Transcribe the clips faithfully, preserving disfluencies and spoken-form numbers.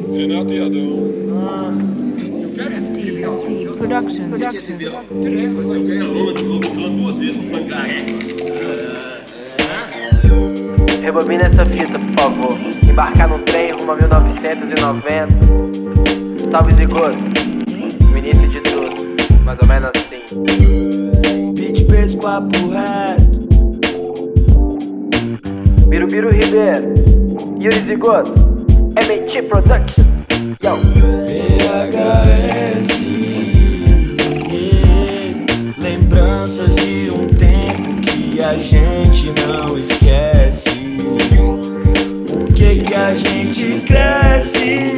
Renato e Adão. Production. Rebobina essa fita, por favor. Embarcar no trem rumo a mil novecentos e noventa. Salve Zigoto, o início de tudo, mais ou menos assim. Beat peso, papo reto. Birubiru Ribeiro, Yuri Zigoto, M A T Production. Yo. V H S, lembranças de um tempo que a gente não esquece. Por que que a gente cresce?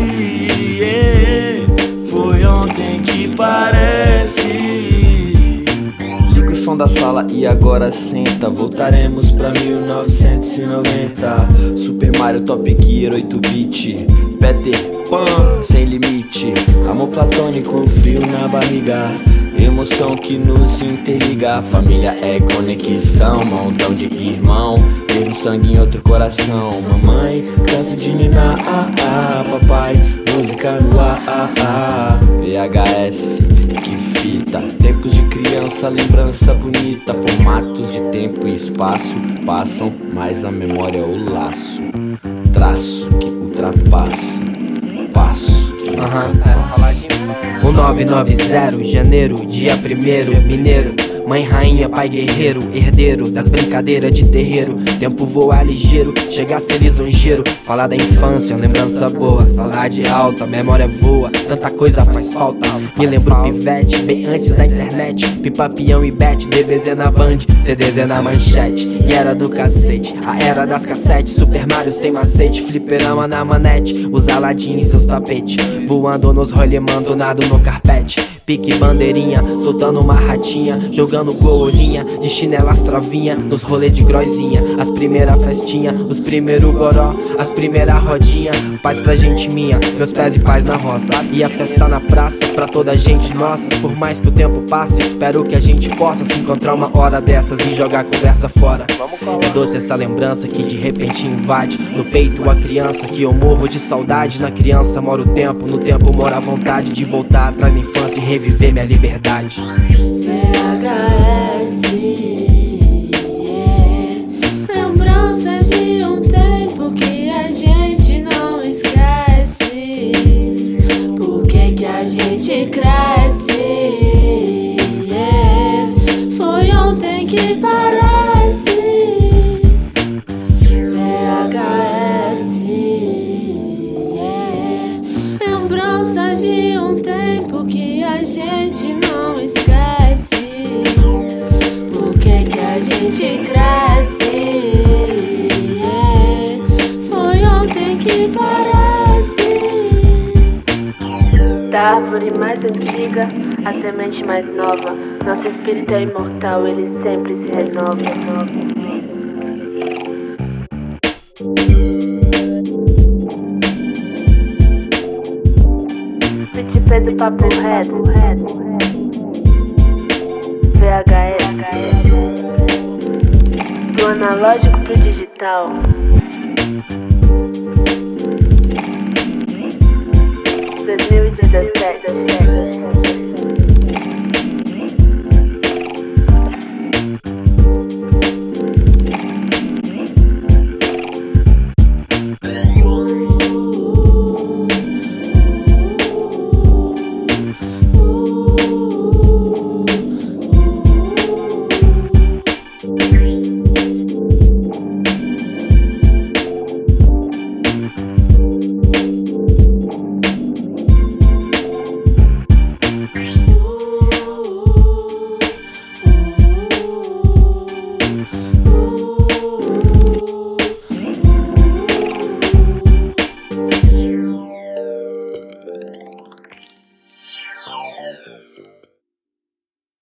Foi ontem que parece. Liga o som da sala e agora senta. Voltaremos pra mil novecentos e noventa. Super Mario, Top Gear, oito bit. Peter Pan, sem limite. Amor platônico, frio na barriga. Emoção que nos interliga. Família é conexão, montão de irmão. Mesmo sangue em outro coração. Mamãe, canto de Nina, ah, ah. Papai, música no ar, ah, ah. V H S, que fita. Tempos de criança, lembrança bonita. Formatos de tempo e espaço passam, mas a memória é o laço. Traço que ultrapassa. Passo que ultrapassa. Um nove nove zero, janeiro, dia primeiro, mineiro. Mãe rainha, pai guerreiro, herdeiro das brincadeiras de terreiro. Tempo voa ligeiro, chega a ser lisonjeiro. Falar da infância, lembrança boa. Saudade alta, memória voa. Tanta coisa faz falta. Me lembro pivete, bem antes da internet. Pipa, peão e bet, D V Z na Band, C D Z na manchete. E era do cacete, a era das cassetes. Super Mario sem macete, fliperama na manete. Os Aladdin em seus tapetes, voando nos rolê, mandonado no carpete. Pique bandeirinha, soltando uma ratinha. Jogando golinha, de chinelas travinha. Nos rolê de groizinha, as primeiras festinha. Os primeiros goró, as primeiras rodinha. Paz pra gente minha, meus pés e paz na roça. E as festas na praça, pra toda a gente nossa. Por mais que o tempo passe, espero que a gente possa se encontrar uma hora dessas e jogar a conversa fora. É doce essa lembrança que de repente invade no peito a criança, que eu morro de saudade. Na criança mora o tempo, no tempo mora a vontade de voltar atrás na infância e reviver minha liberdade. V H S, yeah. Lembranças de um tempo que a gente não esquece. Por que que a gente cresce? Yeah. Foi ontem que parece. V H S, yeah. Lembranças de um tempo que a gente não esquece. Por que que a gente cresce? Yeah. Foi ontem que parece. Da árvore mais antiga, a semente mais nova. Nosso espírito é imortal, ele sempre se renova. Beat peso, papo reto. V H S, do analógico pro digital. dois mil e dezessete.